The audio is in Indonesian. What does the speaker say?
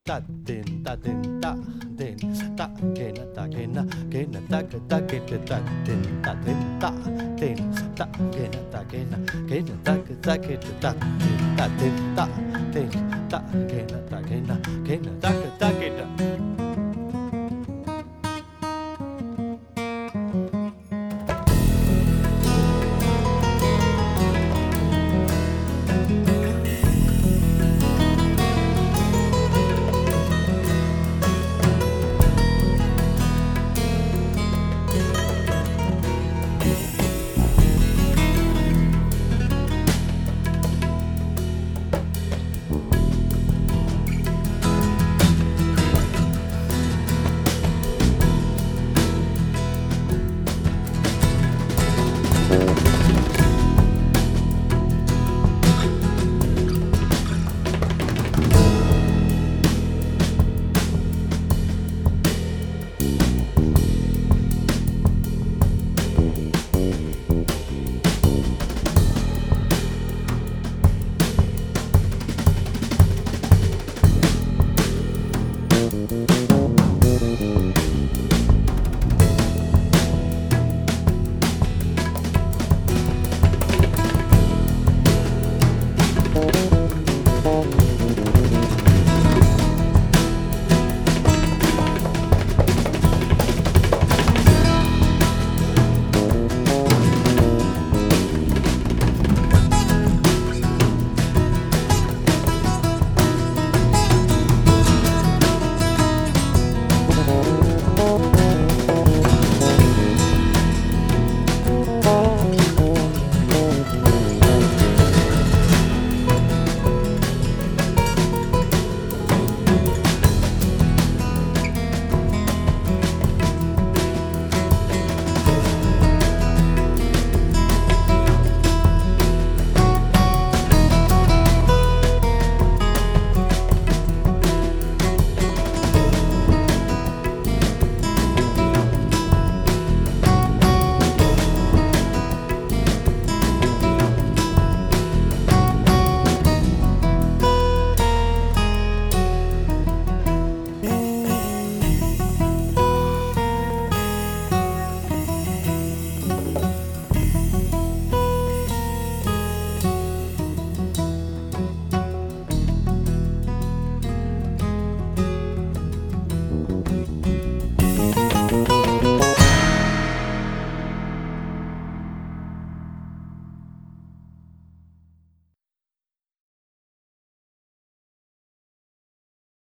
ta tin ta tin ta tin ta kena ta kena kena ta ta kena ta tin ta tin ta tin ta kena ta kena kena ta ta kena ta tin ta tin ta tin ta kena ta kena kena ta ta kena